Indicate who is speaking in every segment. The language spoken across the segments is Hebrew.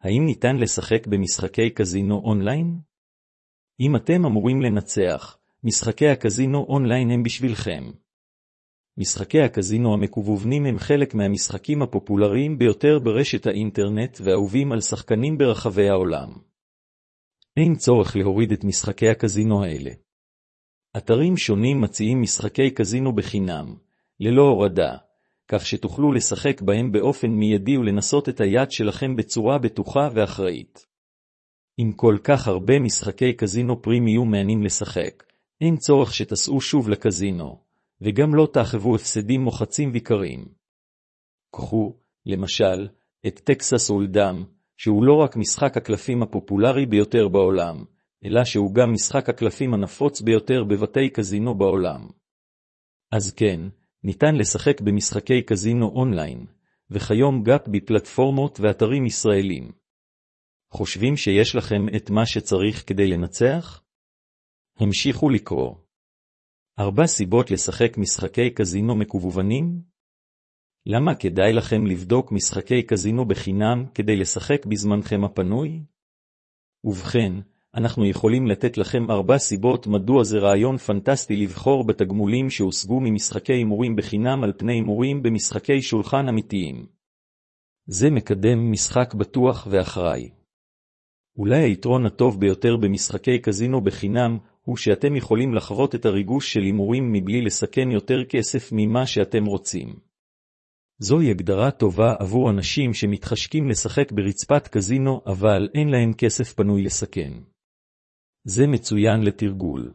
Speaker 1: האם ניתן לשחק במשחקי קזינו אונליין? אם אתם אמורים לנצח, משחקי הקזינו אונליין הם בשבילכם. משחקי הקזינו המקוונים הם חלק מהמשחקים הפופולריים ביותר ברשת האינטרנט ואהובים על שחקנים ברחבי העולם. אין צורך להוריד את משחקי הקזינו האלה. אתרים שונים מציעים משחקי קזינו בחינם, ללא הורדה, כך שתוכלו לשחק בהם באופן מיידי ולנסות את היד שלכם בצורה בטוחה ואחראית. עם כל כך הרבה משחקי קזינו פרימיום מעניינים לשחק, אין צורך שתסעו שוב לקזינו, וגם לא תאחבו הפסדים מוחצים ויקרים. קחו, למשל, את טקסס הולדם, שהוא לא רק משחק הקלפים הפופולרי ביותר בעולם, אלא שהוא גם משחק הקלפים הנפוץ ביותר בבתי קזינו בעולם. אז כן, ניתן לשחק במשחקי קזינו אונליין, וכיום גם בפלטפורמות ואתרים ישראלים. חושבים שיש לכם את מה שצריך כדי לנצח? המשיכו לקרוא. 4 סיבות לשחק משחקי קזינו מקוונים? למה כדאי לכם לבדוק משחקי קזינו בחינם כדי לשחק בזמנכם הפנוי? ובכן, אנחנו יכולים לתת לכם 4 סיבות מדוע זה רעיון פנטסטי לבחור בתגמולים שהושגו ממשחקי הימורים בחינם על פני הימורים במשחקי שולחן אמיתיים. זה מקדם משחק בטוח ואחראי. אולי היתרון הטוב ביותר במשחקי קזינו בחינם הוא שאתם יכולים לחוות את הריגוש של הימורים מבלי לסכן יותר כסף ממה שאתם רוצים. זוהי הגדרה טובה עבור אנשים שמתחשקים לשחק ברצפת קזינו אבל אין להם כסף פנוי לסכן. זה מצוין לתרגול.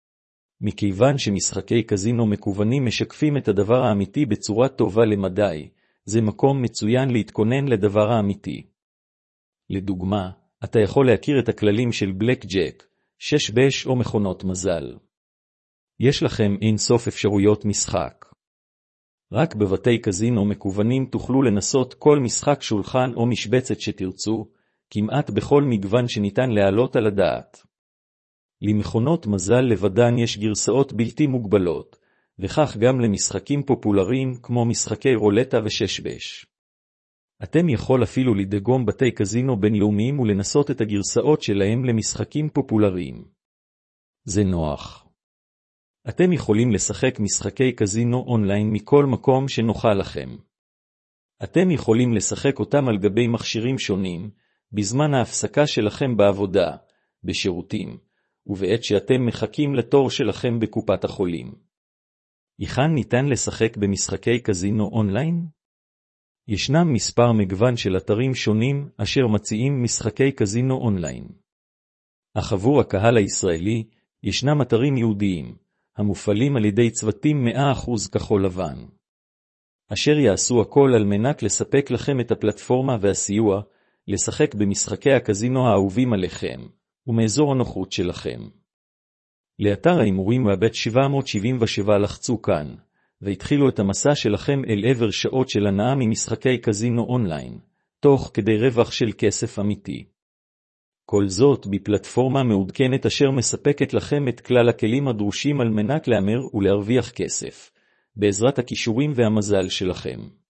Speaker 1: מכיוון שמשחקי קזינו מקוונים משקפים את הדבר האמיתי בצורה טובה למדי, זה מקום מצוין להתכונן לדבר האמיתי. לדוגמה, אתה יכול להכיר את הכללים של בלק ג'ק, 6 בש או מכונות מזל. יש לכם אין סוף אפשרויות משחק. רק בבתי קזינו מקוונים תוכלו לנסות כל משחק שולחן או משבצת שתרצו, כמעט בכל מגוון שניתן להעלות על הדעת. למכונות מזל לבדן יש גרסאות בלתי מוגבלות, וכך גם למשחקים פופולריים כמו משחקי רולטה ו6 בש. אתם יכול אפילו לדגום בתי קזינו בינלאומיים ולנסות את הגרסאות שלהם למשחקים פופולריים. זה נוח. אתם יכולים לשחק משחקי קזינו אונליין מכל מקום שנוחה לכם. אתם יכולים לשחק אותם על גבי מכשירים שונים, בזמן ההפסקה שלכם בעבודה, בשירותים, ובעת שאתם מחכים לתור שלכם בקופת החולים. היכן ניתן לשחק במשחקי קזינו אונליין? ישנם מספר מגוון של אתרים שונים אשר מציעים משחקי קזינו אונליין. אך עבור הקהל הישראלי, ישנם אתרים יהודיים, המופעלים על ידי צוותים 100% כחול לבן, אשר יעשו הכל על מנת לספק לכם את הפלטפורמה והסיוע, לשחק במשחקי הקזינו האהובים עליכם, ומאזור הנוחות שלכם. לאתר ההימורים והבית 777 לחצו כאן, והתחילו את המסע שלכם אל עבר שעות של הנאה ממשחקי קזינו אונליין, תוך כדי רווח של כסף אמיתי. כל זאת בפלטפורמה מעודכנת אשר מספקת לכם את כלל הכלים הדרושים על מנת להמר ולהרוויח כסף, בעזרת הכישורים והמזל שלכם.